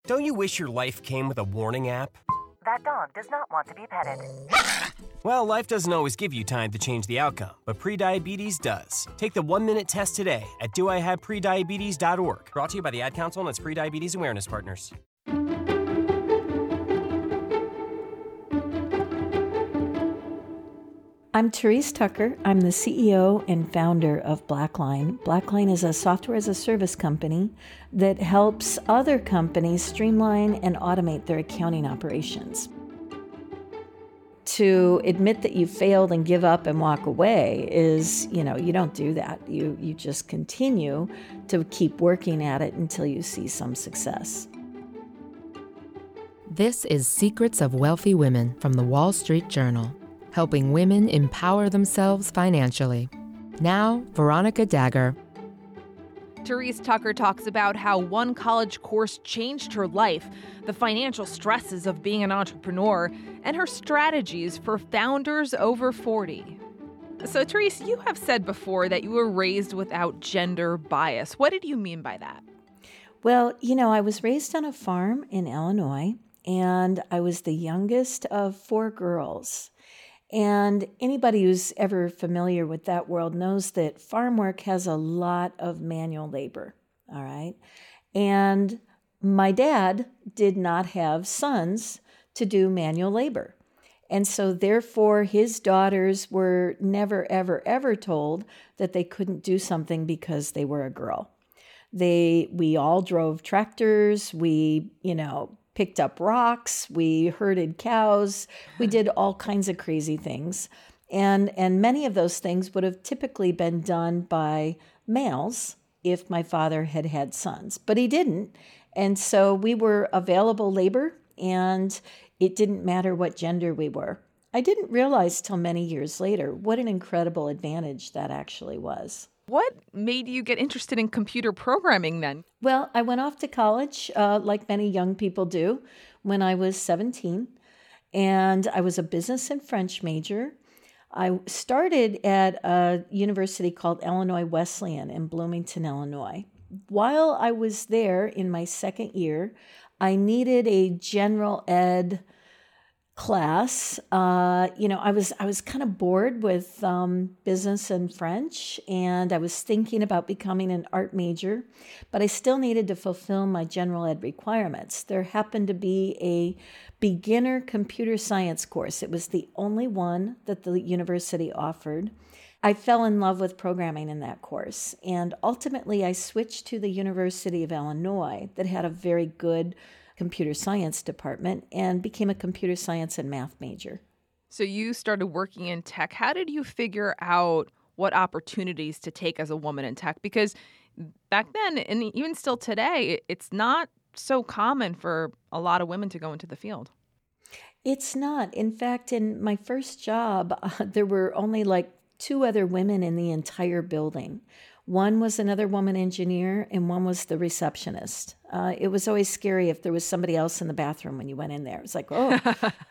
Don't you wish your life came with a warning app? That dog does not want to be petted. Well, life doesn't always give you time to change the outcome, but prediabetes does. Take the 1-minute test today at doihaveprediabetes.org. Brought to you by the Ad Council and its prediabetes awareness partners. I'm Therese Tucker. I'm the CEO and founder of Blackline. Blackline is a software as a service company that helps other companies streamline and automate their accounting operations. To admit that you failed and give up and walk away is, you don't do that. You just continue to keep working at it until you see some success. This is Secrets of Wealthy Women from the Wall Street Journal, helping women empower themselves financially. Now, Veronica Dagher. Therese Tucker talks about how one college course changed her life, the financial stresses of being an entrepreneur, and her strategies for founders over 40. So, Therese, you have said before that you were raised without gender bias. What did you mean by that? Well, I was raised on a farm in Illinois, and I was the youngest of 4 girls. And anybody who's ever familiar with that world knows that farm work has a lot of manual labor, all right? And my dad did not have sons to do manual labor. And so therefore, his daughters were never, ever, ever told that they couldn't do something because they were a girl. We all drove tractors, we, picked up rocks, we herded cows, we did all kinds of crazy things. And many of those things would have typically been done by males if my father had had sons, but he didn't. And so we were available labor, and it didn't matter what gender we were. I didn't realize till many years later what an incredible advantage that actually was. What made you get interested in computer programming then? Well, I went off to college, like many young people do, when I was 17, and I was a business and French major. I started at a university called Illinois Wesleyan in Bloomington, Illinois. While I was there in my second year, I needed a general ed class. I was kind of bored with business and French, and I was thinking about becoming an art major, but I still needed to fulfill my general ed requirements. There happened to be a beginner computer science course. It was the only one that the university offered. I fell in love with programming in that course, and ultimately I switched to the University of Illinois that had a very good computer science department and became a computer science and math major. So you started working in tech. How did you figure out what opportunities to take as a woman in tech? Because back then, and even still today, it's not so common for a lot of women to go into the field. It's not. In fact, in my first job, there were only like 2 other women in the entire building. One was another woman engineer, and one was the receptionist. It was always scary if there was somebody else in the bathroom when you went in there. It was like, oh.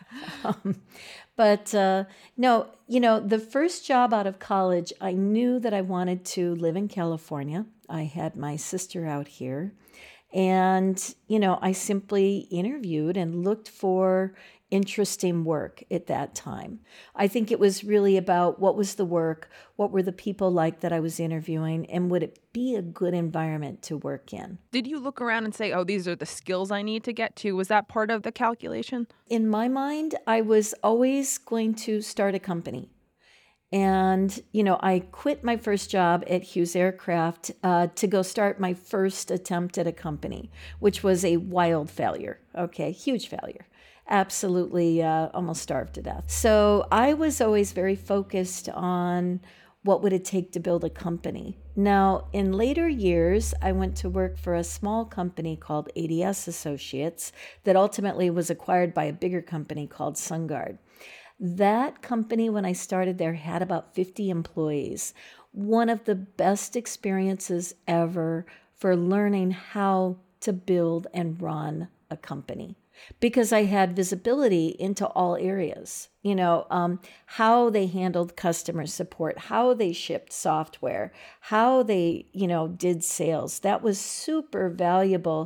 No, the first job out of college, I knew that I wanted to live in California. I had my sister out here. And, I simply interviewed and looked for interesting work at that time. I think it was really about what was the work, what were the people like that I was interviewing, and would it be a good environment to work in? Did you look around and say, oh, these are the skills I need to get to? Was that part of the calculation? In my mind, I was always going to start a company. And, I quit my first job at Hughes Aircraft to go start my first attempt at a company, which was a wild failure. Okay, huge failure. Absolutely almost starved to death. So I was always very focused on what would it take to build a company. Now, in later years, I went to work for a small company called ADS Associates that ultimately was acquired by a bigger company called SunGard. That company, when I started there, had about 50 employees. One of the best experiences ever for learning how to build and run a company, because I had visibility into all areas, how they handled customer support, how they shipped software, how they, did sales. That was super valuable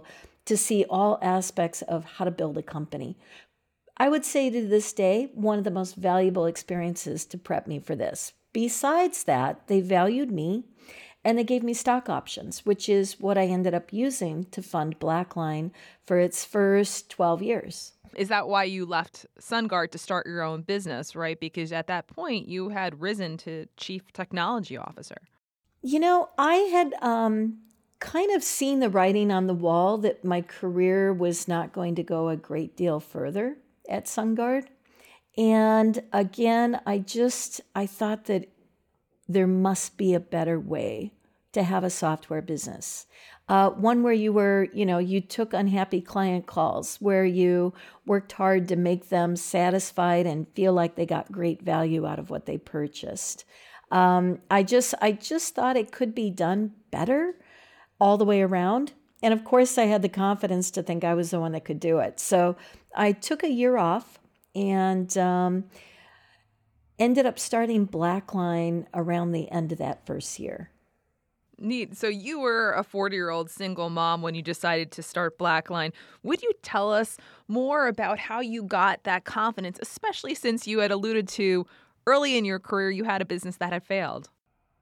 to see all aspects of how to build a company. I would say to this day, one of the most valuable experiences to prep me for this. Besides that, they valued me and they gave me stock options, which is what I ended up using to fund Blackline for its first 12 years. Is that why you left SunGard to start your own business, right? Because at that point, you had risen to chief technology officer. I had kind of seen the writing on the wall that my career was not going to go a great deal further at SunGard. And again, I thought that there must be a better way to have a software business. One where you took unhappy client calls, where you worked hard to make them satisfied and feel like they got great value out of what they purchased. I just thought it could be done better all the way around. And of course, I had the confidence to think I was the one that could do it. So I took a year off and ended up starting Blackline around the end of that first year. Neat. So you were a 40-year-old single mom when you decided to start Blackline. Would you tell us more about how you got that confidence, especially since you had alluded to early in your career you had a business that had failed?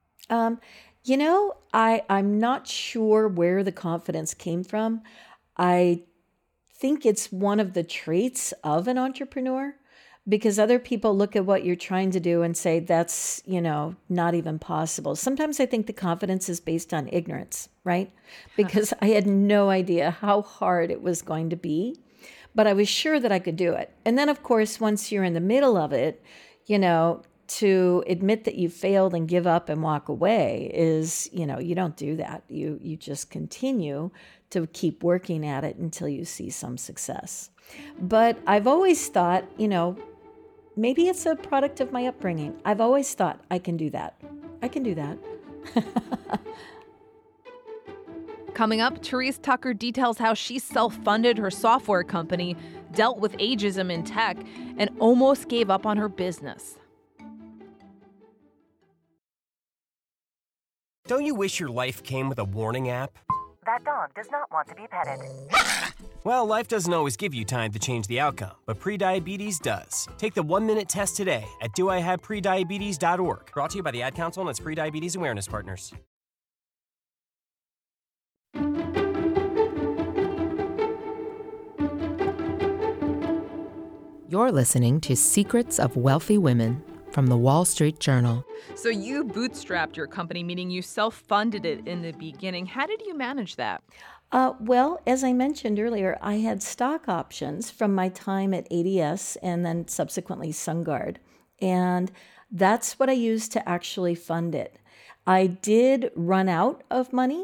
I'm not sure where the confidence came from. I think it's one of the traits of an entrepreneur, because other people look at what you're trying to do and say, that's, not even possible. Sometimes I think the confidence is based on ignorance, right? Because I had no idea how hard it was going to be, but I was sure that I could do it. And then, of course, once you're in the middle of it, to admit that you failed and give up and walk away is, you don't do that. You just continue to keep working at it until you see some success. But I've always thought, maybe it's a product of my upbringing. I've always thought I can do that. I can do that. Coming up, Therese Tucker details how she self-funded her software company, dealt with ageism in tech, and almost gave up on her business. Don't you wish your life came with a warning app? That dog does not want to be petted. Well, life doesn't always give you time to change the outcome, but prediabetes does. Take the 1-minute test today at doihaveprediabetes.org. Brought to you by the Ad Council and its prediabetes awareness partners. You're listening to Secrets of Wealthy Women from the Wall Street Journal. So you bootstrapped your company, meaning you self-funded it in the beginning. How did you manage that? Well, as I mentioned earlier, I had stock options from my time at ADS and then subsequently SunGard. And that's what I used to actually fund it. I did run out of money.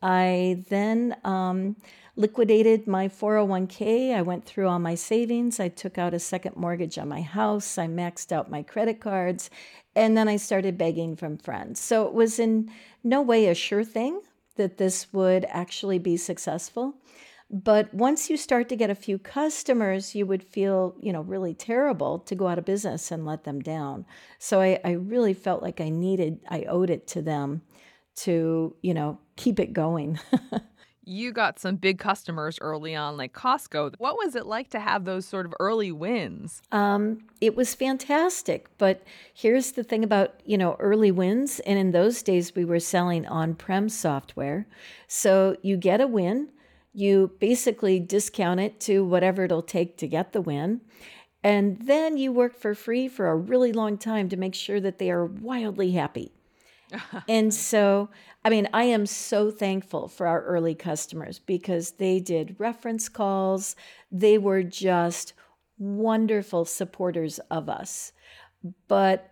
I then liquidated my 401k. I went through all my savings. I took out a second mortgage on my house. I maxed out my credit cards. And then I started begging from friends. So it was in no way a sure thing that this would actually be successful. But once you start to get a few customers, you would feel, really terrible to go out of business and let them down. So I really felt like I owed it to them to, keep it going. You got some big customers early on, like Costco. What was it like to have those sort of early wins? It was fantastic. But here's the thing about, early wins. And in those days, we were selling on-prem software. So you get a win. You basically discount it to whatever it'll take to get the win. And then you work for free for a really long time to make sure that they are wildly happy. And so, I am so thankful for our early customers because they did reference calls. They were just wonderful supporters of us. But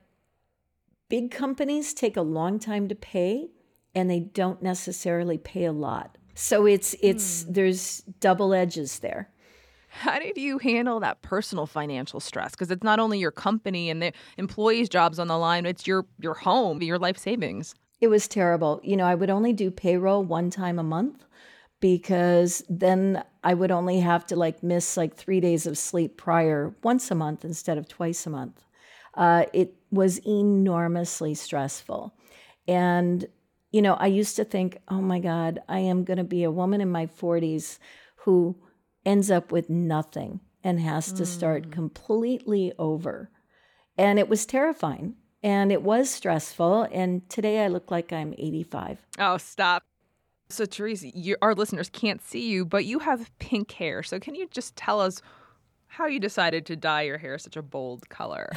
big companies take a long time to pay, and they don't necessarily pay a lot. So there's double edges there. How did you handle that personal financial stress? Because it's not only your company and the employees' jobs on the line, it's your home, your life savings. It was terrible. I would only do payroll one time a month because then I would only have to miss 3 days of sleep prior once a month instead of twice a month. It was enormously stressful. And, I used to think, oh my God, I am going to be a woman in my 40s who ends up with nothing and has to start completely over. And it was terrifying and it was stressful. And today I look like I'm 85. Oh, stop. So, Therese, our listeners can't see you, but you have pink hair. So can you just tell us how you decided to dye your hair such a bold color?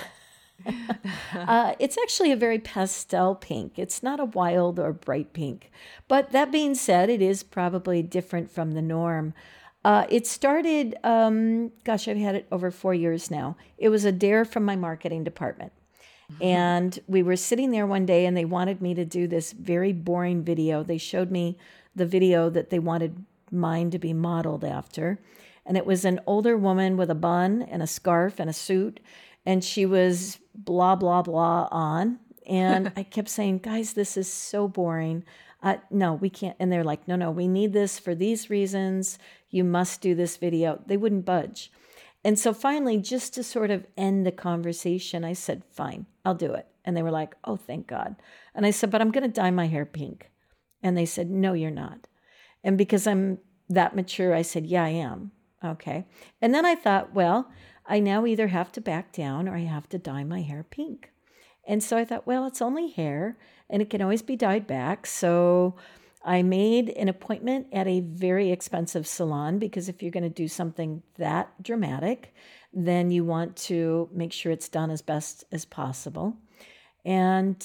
It's actually a very pastel pink. It's not a wild or bright pink. But that being said, it is probably different from the norm. It started, I've had it over 4 years now. It was a dare from my marketing department. And we were sitting there one day and they wanted me to do this very boring video. They showed me the video that they wanted mine to be modeled after. And it was an older woman with a bun and a scarf and a suit. And she was blah, blah, blah on. And I kept saying, guys, this is so boring. No, we can't. And they're like, no, we need this for these reasons. You must do this video. They wouldn't budge. And so finally, just to sort of end the conversation, I said, fine, I'll do it. And they were like, oh, thank God. And I said, but I'm going to dye my hair pink. And they said, no, you're not. And because I'm that mature, I said, yeah, I am. Okay. And then I thought, well, I now either have to back down or I have to dye my hair pink. And so I thought, well, it's only hair and it can always be dyed back. So I made an appointment at a very expensive salon because if you're going to do something that dramatic, then you want to make sure it's done as best as possible. And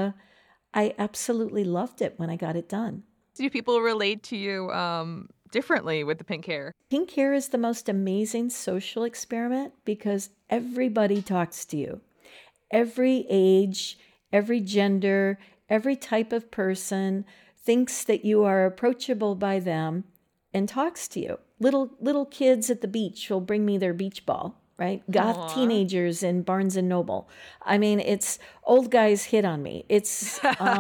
I absolutely loved it when I got it done. Do people relate to you differently with the pink hair? Pink hair is the most amazing social experiment because everybody talks to you. Every age, every gender, every type of person thinks that you are approachable by them and talks to you. Little kids at the beach will bring me their beach ball, right? Goth teenagers in Barnes and Noble. I mean, it's old guys hit on me. It's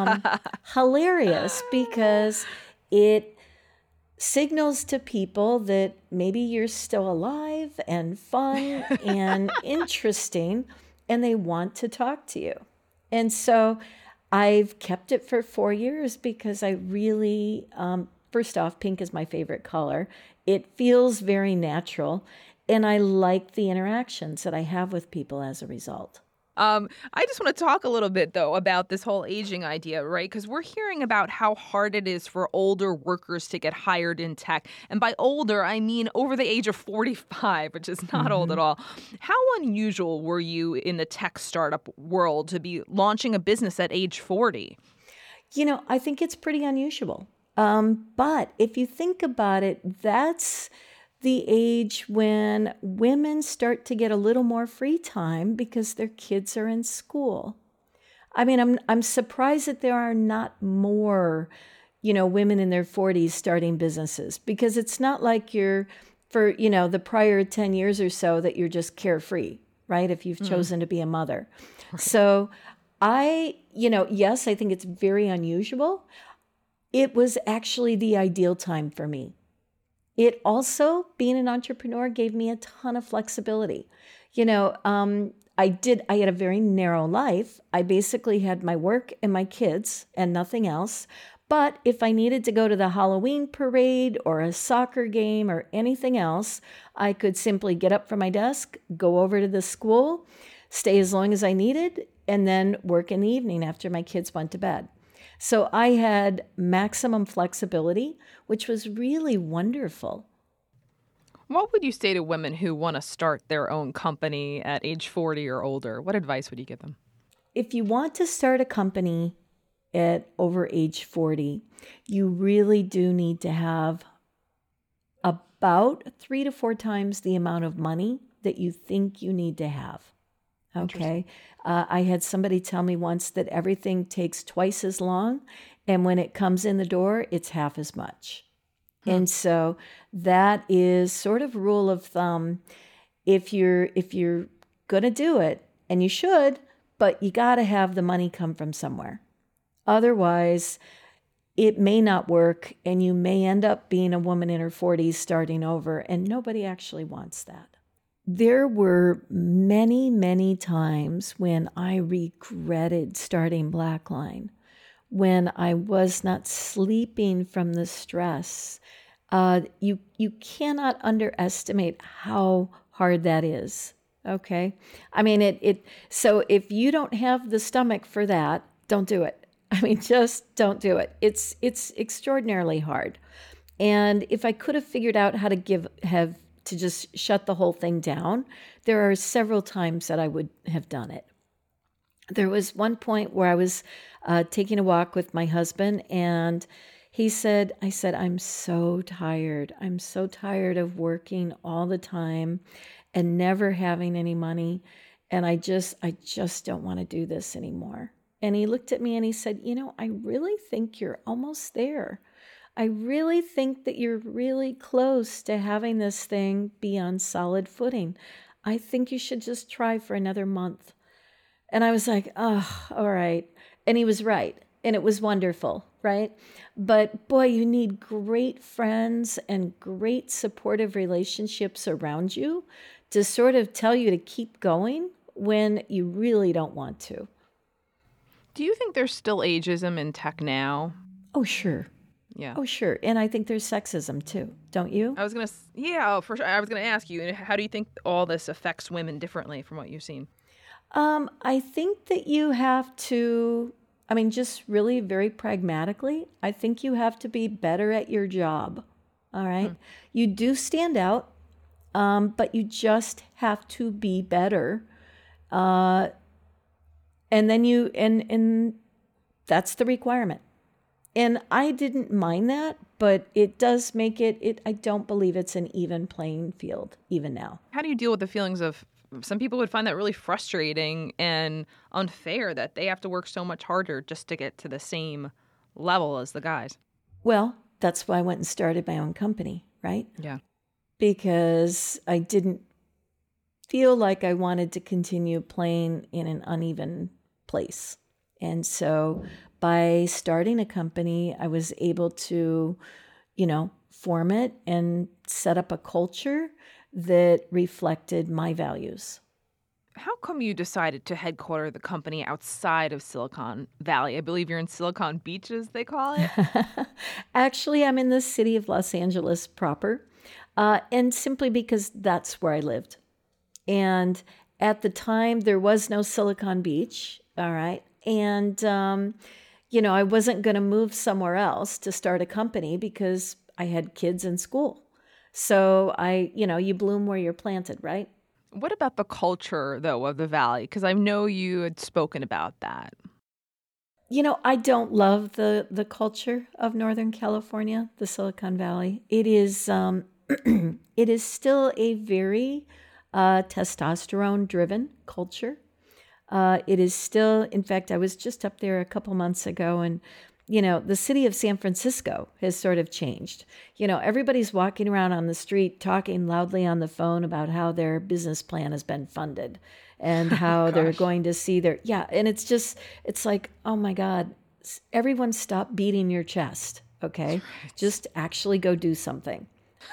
hilarious because it signals to people that maybe you're still alive and fun and interesting, and they want to talk to you. And so I've kept it for 4 years because I really, first off, pink is my favorite color. It feels very natural, and I like the interactions that I have with people as a result. I just want to talk a little bit, though, about this whole aging idea, right? Because we're hearing about how hard it is for older workers to get hired in tech. And by older, I mean over the age of 45, which is not old at all. How unusual were you in the tech startup world to be launching a business at age 40? You know, I think it's pretty unusual. But if you think about it, that's the age when women start to get a little more free time because their kids are in school. I mean, I'm surprised that there are not more, women in their 40s starting businesses because it's not like you're for, the prior 10 years or so that you're just carefree, right? If you've chosen to be a mother. Right. So yes, I think it's very unusual. It was actually the ideal time for me. It also, being an entrepreneur, gave me a ton of flexibility. I had a very narrow life. I basically had my work and my kids and nothing else. But if I needed to go to the Halloween parade or a soccer game or anything else, I could simply get up from my desk, go over to the school, stay as long as I needed, and then work in the evening after my kids went to bed. So I had maximum flexibility, which was really wonderful. What would you say to women who want to start their own company at age 40 or older? What advice would you give them? If you want to start a company at over age 40, you really do need to have about 3 to 4 times the amount of money that you think you need to have. Okay. I had somebody tell me once that everything takes twice as long, and when it comes in the door, it's half as much. And so that is sort of rule of thumb. If you're going to do it, and you should, but you got to have the money come from somewhere. Otherwise, it may not work, and you may end up being a woman in her 40s starting over, and nobody actually wants that. There were many, many times when I regretted starting Blackline, when I was not sleeping from the stress. You cannot underestimate how hard that is. Okay, I mean So if you don't have the stomach for that, don't do it. I mean, just don't do it. It's extraordinarily hard. And if I could have figured out how to have to just shut the whole thing down, there are several times that I would have done it. There was one point where I was taking a walk with my husband, and I said, I'm so tired. I'm so tired of working all the time and never having any money. And I just don't want to do this anymore. And he looked at me and he said, I really think you're almost there. I really think that you're really close to having this thing be on solid footing. I think you should just try for another month. And I was like, oh, all right. And he was right. And it was wonderful, right? But boy, you need great friends and great supportive relationships around you to sort of tell you to keep going when you really don't want to. Do you think there's still ageism in tech now? Oh, sure. Yeah. Oh, sure. And I think there's sexism too, don't you? For sure. I was going to ask you, how do you think all this affects women differently from what you've seen? I think that you have to, just really very pragmatically, I think you have to be better at your job. All right. You do stand out, but you just have to be better. And then and that's the requirement. And I didn't mind that, but it does make I don't believe it's an even playing field even now. How do you deal with the feelings of some people would find that really frustrating and unfair that they have to work so much harder just to get to the same level as the guys? Well, that's why I went and started my own company, right? Yeah. Because I didn't feel like I wanted to continue playing in an uneven place. And so by starting a company, I was able to, form it and set up a culture that reflected my values. How come you decided to headquarter the company outside of Silicon Valley? I believe you're in Silicon Beach, as they call it. Actually, I'm in the city of Los Angeles proper, and simply because that's where I lived. And at the time, there was no Silicon Beach, all right? And, I wasn't going to move somewhere else to start a company because I had kids in school. So you bloom where you're planted, right? What about the culture, though, of the Valley? Because I know you had spoken about that. I don't love the culture of Northern California, the Silicon Valley. It is it is still a very testosterone-driven culture. It is still, in fact, I was just up there a couple months ago, and the city of San Francisco has sort of changed. Everybody's walking around on the street talking loudly on the phone about how their business plan has been funded and how they're going to see and it's like, oh my God, everyone stop beating your chest, okay? Right. Just actually go do something.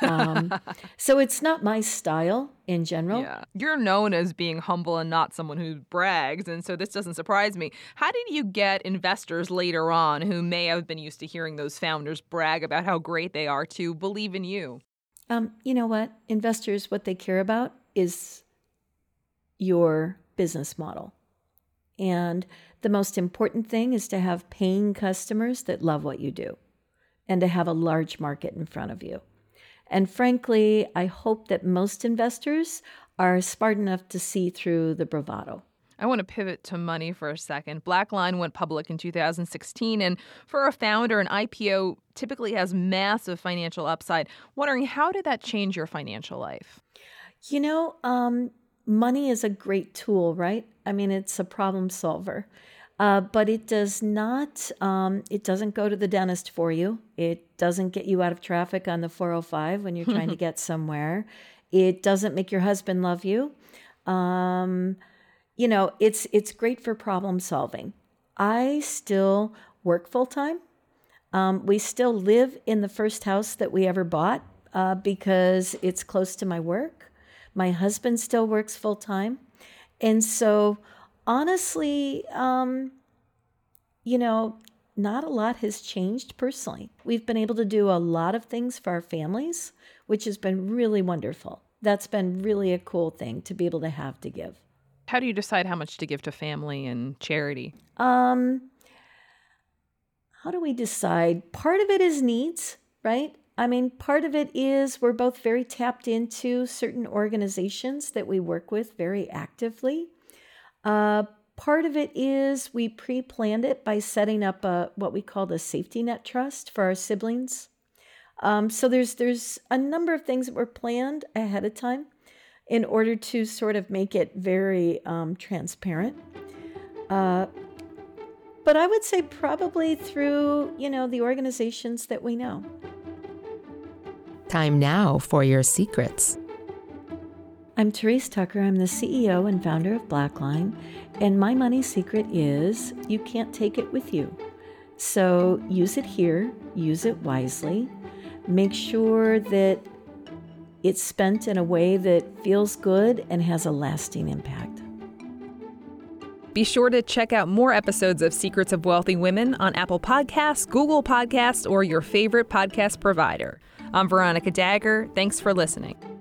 So it's not my style in general. Yeah. You're known as being humble and not someone who brags, and so this doesn't surprise me. How did you get investors later on who may have been used to hearing those founders brag about how great they are to believe in you? You know what? Investors, what they care about is your business model. And the most important thing is to have paying customers that love what you do and to have a large market in front of you. And frankly, I hope that most investors are smart enough to see through the bravado. I want to pivot to money for a second. BlackLine went public in 2016, and for a founder, an IPO typically has massive financial upside. Wondering, how did that change your financial life? Money is a great tool, right? It's a problem solver. But it does not, it doesn't go to the dentist for you. It doesn't get you out of traffic on the 405 when you're trying to get somewhere. It doesn't make your husband love you. It's great for problem solving. I still work full time. We still live in the first house that we ever bought because it's close to my work. My husband still works full time. And so honestly, not a lot has changed personally. We've been able to do a lot of things for our families, which has been really wonderful. That's been really a cool thing to be able to have to give. How do you decide how much to give to family and charity? How do we decide? Part of it is needs, right? I mean, part of it is we're both very tapped into certain organizations that we work with very actively. Part of it is we pre-planned it by setting up what we call the safety net trust for our siblings. So there's a number of things that were planned ahead of time in order to sort of make it very transparent. But I would say probably through, the organizations that we know. Time now for your secrets. I'm Therese Tucker. I'm the CEO and founder of Blackline, and my money secret is you can't take it with you. So use it here, use it wisely, make sure that it's spent in a way that feels good and has a lasting impact. Be sure to check out more episodes of Secrets of Wealthy Women on Apple Podcasts, Google Podcasts, or your favorite podcast provider. I'm Veronica Dagher. Thanks for listening.